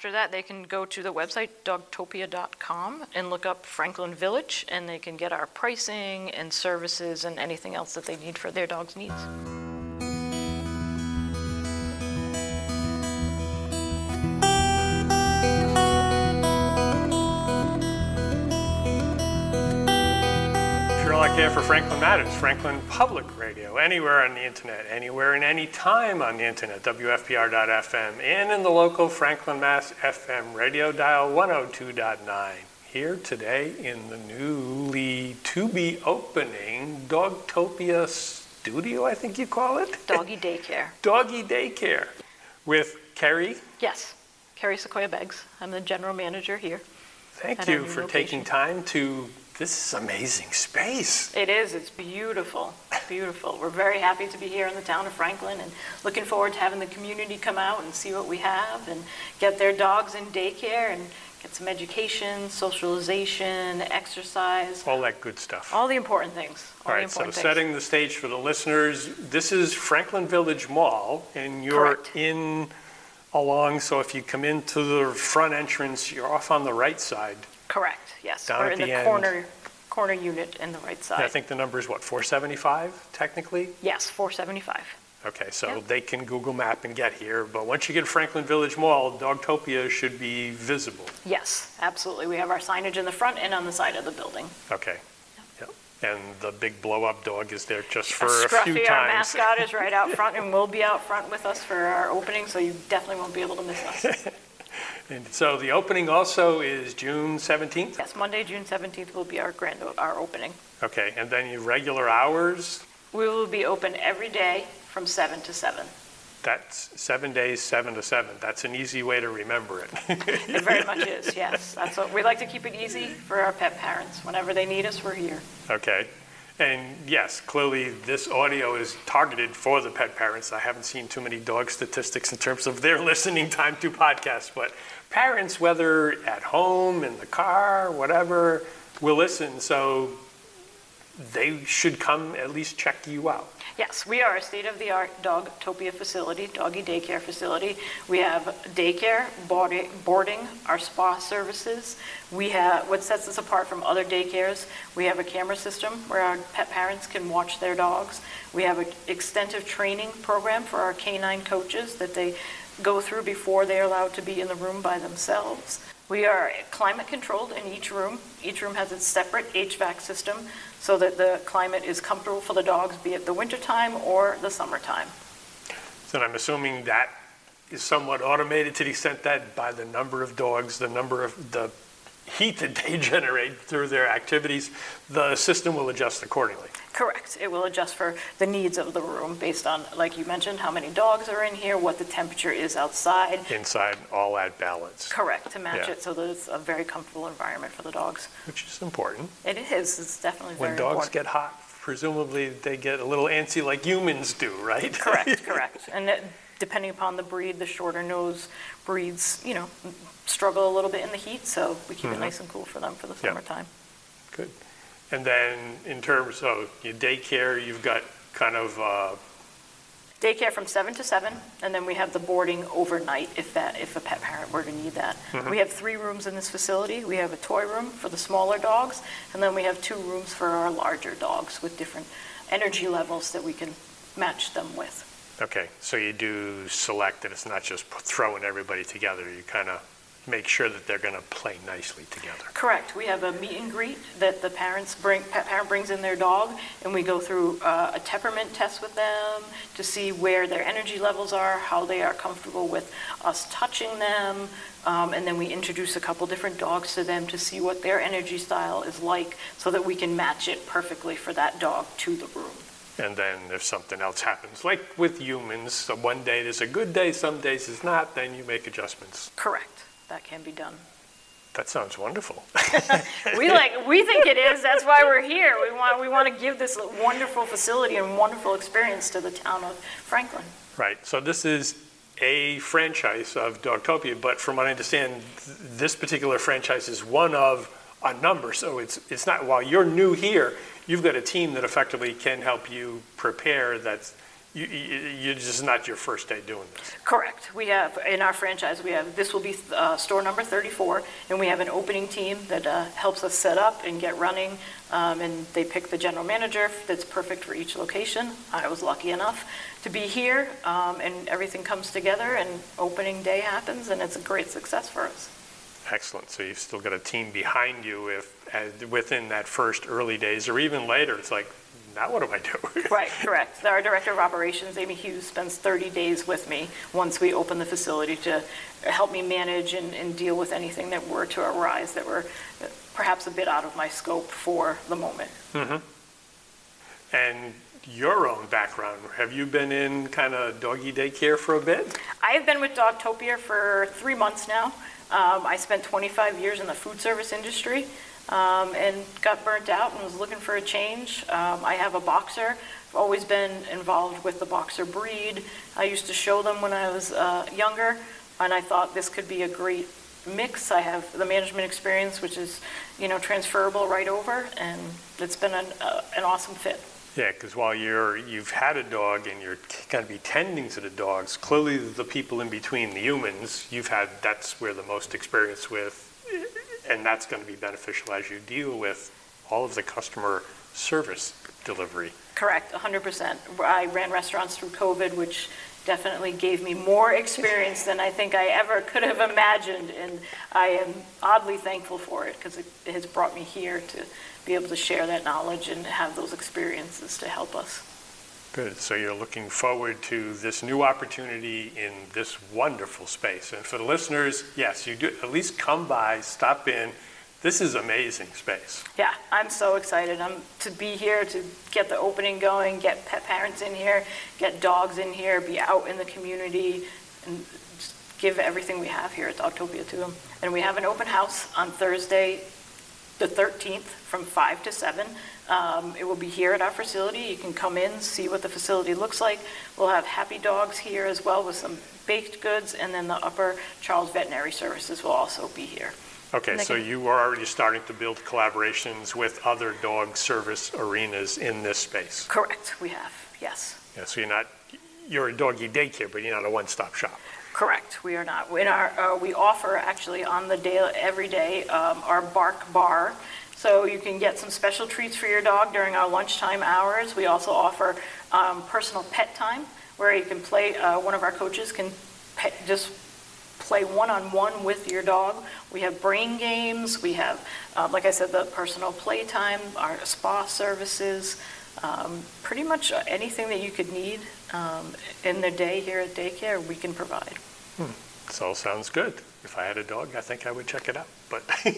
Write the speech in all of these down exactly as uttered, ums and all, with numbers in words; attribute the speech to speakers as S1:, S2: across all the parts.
S1: after that, they can go to the website dogtopia dot com and look up Franklin Village, and they can get our pricing and services and anything else that they need for their dog's needs.
S2: If you're like care for Franklin Matters, Franklin Public Radio, anywhere on the internet, anywhere and any time on the internet, W F P R dot F M, and in the local Franklin, Mass F M radio dial one oh two point nine. Here today in the newly to-be opening Dogtopia studio, I think you call it?
S1: Doggy daycare.
S2: Doggy daycare with Kerry.
S1: Yes, Kerry Sequoia Beggs. I'm the general manager here.
S2: Thank you for taking time to. This is amazing space.
S1: It is. It's beautiful. Beautiful. We're very happy to be here in the town of Franklin and looking forward to having the community come out and see what we have and get their dogs in daycare and get some education, socialization, exercise.
S2: All that good stuff.
S1: All the important things. All,
S2: All
S1: the
S2: right, so
S1: important
S2: setting
S1: things.
S2: the stage for the listeners, this is Franklin Village Mall, and you're
S1: Correct.
S2: in along, so if you come into the front entrance, you're off on the right side.
S1: Correct. Yes.
S2: Down
S1: We're
S2: at
S1: in
S2: the
S1: the
S2: end.
S1: corner corner unit in the right side.
S2: I think the number is what, four seventy-five technically?
S1: Yes, four seventy-five.
S2: Okay, so
S1: Yep.
S2: they can Google Map and get here, but once you get Franklin Village Mall, Dogtopia should be visible.
S1: Yes, absolutely. We have our signage in the front and on the side of the building.
S2: Okay. Yep. And the big blow-up dog is there just for
S1: Uh,
S2: a few
S1: Scruffy,
S2: times.
S1: our mascot, is right out front and will be out front with us for our opening, so you definitely won't be able to miss us.
S2: And so the opening also is June seventeenth?
S1: Yes, Monday, June seventeenth will be our grand, o- our opening.
S2: Okay, and then your regular hours,
S1: We will be open every day from seven to seven.
S2: that's seven days, seven to seven. That's an easy way to remember it.
S1: It very much is, yes. That's what, we like to keep it easy for our pet parents. Whenever they need us, we're here.
S2: Okay. And yes, clearly this audio is targeted for the pet parents. I haven't seen too many dog statistics in terms of their listening time to podcasts, but parents, whether at home, in the car, whatever, will listen. So they should come at least check you out.
S1: Yes, we are a state-of-the-art Dogtopia facility, doggy daycare facility. We have daycare, boarding, boarding, our spa services. We have, what sets us apart from other daycares, we have a camera system where our pet parents can watch their dogs. We have an extensive training program for our canine coaches that they go through before they're allowed to be in the room by themselves. We are climate controlled in each room. Each room has its separate H V A C system so that the climate is comfortable for the dogs, be it the wintertime or the summertime.
S2: So I'm assuming that is somewhat automated to the extent that by the number of dogs, the number of the heat that they generate through their activities, the system will adjust accordingly.
S1: Correct. It will adjust for the needs of the room based on, like you mentioned, how many dogs are in here, what the temperature is outside.
S2: Inside, all at balance.
S1: Correct, to match
S2: Yeah.
S1: it so that it's a very comfortable environment for the dogs.
S2: Which is important.
S1: It is. It's definitely very
S2: When dogs
S1: important.
S2: get hot, presumably they get a little antsy like humans do, right?
S1: Correct, correct. And it, depending upon the breed, the shorter nose breeds, you know, struggle a little bit in the heat, so we keep
S2: Mhm.
S1: it nice and cool for them for the
S2: Yeah.
S1: summertime.
S2: Good. And then in terms of your daycare, you've got kind of, uh,
S1: Daycare from seven to seven, and then we have the boarding overnight if that, if a pet parent were to need that.
S2: Mhm.
S1: We have three rooms in this facility. We have a toy room for the smaller dogs, and then we have two rooms for our larger dogs with different energy levels that we can match them with.
S2: okay, so you do select that it's not just p- throwing everybody together. You kind of make sure that they're going to play nicely together.
S1: Correct. We have a meet and greet that the parents bring, pet parent brings in their dog, and we go through uh, a temperament test with them to see where their energy levels are, how they are comfortable with us touching them, um, and then we introduce a couple different dogs to them to see what their energy style is like so that we can match it perfectly for that dog to the room.
S2: And then if something else happens, like with humans, so one day there's a good day, some days it's not, then you make adjustments.
S1: Correct. That can be done.
S2: That sounds wonderful.
S1: We like, we think it is, that's why we're here. We want, we want to give this wonderful facility and wonderful experience to the town of Franklin.
S2: Right, so this is a franchise of Dogtopia, but from what I understand, th- this particular franchise is one of a number. So it's it's not, while you're new here, you've got a team that effectively can help you prepare that you, you, you, this is not your first day doing this.
S1: Correct. We have, in our franchise, we have, this will be uh, store number thirty-four, and we have an opening team that uh, helps us set up and get running, um, and they pick the general manager that's perfect for each location. I was lucky enough to be here, um, and everything comes together, and opening day happens, and it's a great success for us.
S2: Excellent. So you've still got a team behind you if uh, within that first early days, or even later, it's like, now what do I do?
S1: Right, correct. Our director of operations, Amy Hughes, spends thirty days with me once we open the facility to help me manage and, and deal with anything that were to arise that were perhaps a bit out of my scope for the moment.
S2: Mm-hmm. And your own background, have you been in kind of doggy daycare for a bit?
S1: I have been with Dogtopia for three months now. Um, I spent twenty-five years in the food service industry. Um, and got burnt out and was looking for a change. Um, I have a boxer. I've always been involved with the boxer breed. I used to show them when I was uh, younger, and I thought this could be a great mix. I have the management experience, which is, you know, transferable right over, and it's been an, uh, an awesome fit.
S2: Yeah, because while you're, you've had a dog and you're going to be tending to the dogs, clearly the people in between, the humans, you've had, that's where the most experience with. And that's going to be beneficial as you deal with all of the customer service delivery.
S1: Correct, one hundred percent. I ran restaurants through COVID, which definitely gave me more experience than I think I ever could have imagined. And I am oddly thankful for it because it has brought me here to be able to share that knowledge and have those experiences to help us.
S2: Good. So you're looking forward to this new opportunity in this wonderful space. And for the listeners, yes, you do at least come by, stop in. This is amazing space.
S1: Yeah, I'm so excited. I'm to be here, to get the opening going, get pet parents in here, get dogs in here, be out in the community, and just give everything we have here at Dogtopia to them. And we have an open house on Thursday, the thirteenth, from five to seven. Um, it will be here at our facility. You can come in, see what the facility looks like. We'll have Happy Dogs here as well with some baked goods, and then the Upper Charles Veterinary Services will also be here.
S2: Okay, so can, you are already starting to build collaborations with other dog service arenas in this space.
S1: Correct, we have, yes.
S2: Yeah, so you're not, you're a doggy daycare, but you're not a one-stop shop.
S1: Correct, we are not. In our, uh, we offer actually on the day, every day, um, our Bark Bar. So you can get some special treats for your dog during our lunchtime hours. We also offer um, personal pet time, where you can play, uh, one of our coaches can pet, just play one-on-one with your dog. We have brain games. We have, um, like I said, the personal play time, our spa services, um, pretty much anything that you could need um, in the day here at daycare, we can provide.
S2: Hmm. This all sounds good. If I had a dog, I think I would check it out. But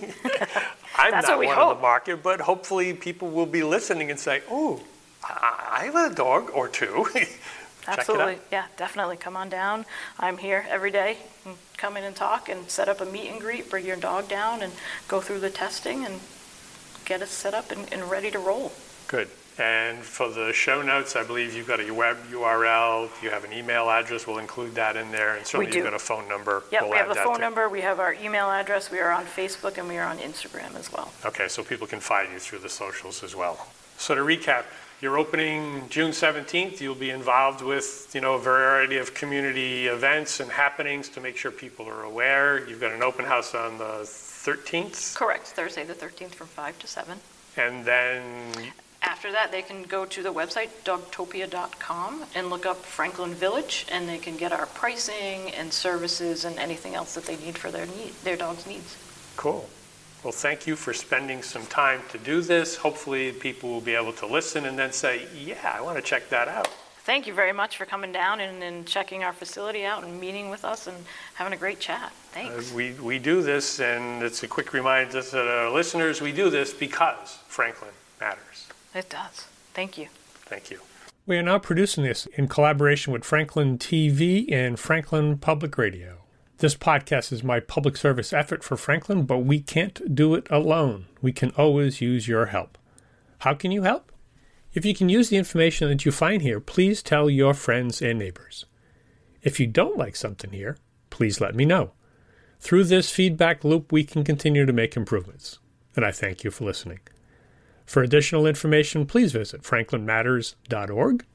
S2: I'm
S1: That's
S2: not
S1: what we
S2: one
S1: hope.
S2: of the market, but hopefully people will be listening and say, oh, I have a dog or two. Check
S1: Absolutely.
S2: it out.
S1: Yeah, definitely. Come on down. I'm here every day. Come in and talk and set up a meet and greet, bring your dog down and go through the testing and get us set up and, and ready to roll.
S2: Good. And for the show notes, I believe you've got a web U R L, you have an email address, we'll include that in there, and certainly
S1: We do.
S2: you've got a phone number.
S1: Yeah,
S2: we'll
S1: we have
S2: add
S1: the
S2: that
S1: phone
S2: to-
S1: number, we have our email address, we are on Facebook, and we are on Instagram as well.
S2: Okay, so people can find you through the socials as well. So to recap, you're opening June seventeenth. You'll be involved with, you know, a variety of community events and happenings to make sure people are aware. You've got an open house on the thirteenth,
S1: Correct, Thursday the thirteenth from five to seven.
S2: and then,
S1: After that, they can go to the website, dogtopia dot com, and look up Franklin Village, and they can get our pricing and services and anything else that they need for their need, their dog's needs.
S2: cool. Well, thank you for spending some time to do this. Hopefully people will be able to listen and then say, yeah, I want to check that out.
S1: Thank you very much for coming down and, and checking our facility out and meeting with us and having a great chat. Thanks.
S2: Uh, we, we do this, and it's a quick reminder to our listeners, we do this because Franklin matters.
S1: It does. Thank you.
S2: Thank you. We are now producing this in collaboration with Franklin T V and Franklin Public Radio. This podcast is my public service effort for Franklin, but we can't do it alone. We can always use your help. How can you help? If you can use the information that you find here, please tell your friends and neighbors. If you don't like something here, please let me know. Through this feedback loop, we can continue to make improvements. And I thank you for listening. For additional information, please visit franklin matters dot org.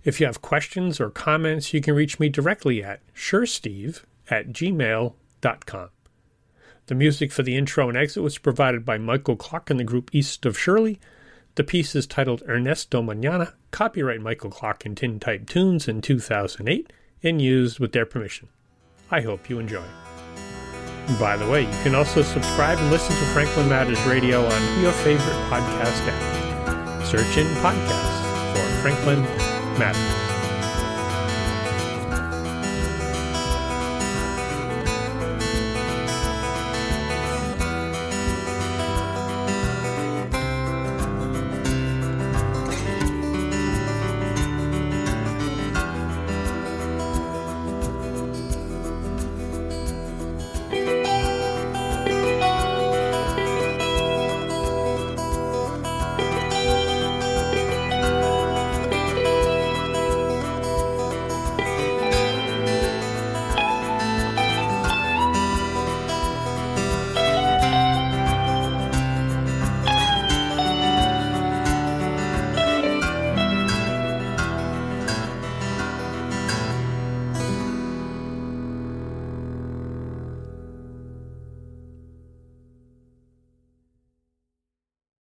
S2: If you have questions or comments, you can reach me directly at suresteve at gmail dot com. The music for the intro and exit was provided by Michael Clark and the group East of Shirley. The piece is titled Ernesto Mañana, copyright Michael Clark and Tintype Tunes in two thousand eight, and used with their permission. I hope you enjoy. By the way, you can also subscribe and listen to Franklin Matters Radio on your favorite podcast app. Search in podcasts for Franklin Matters.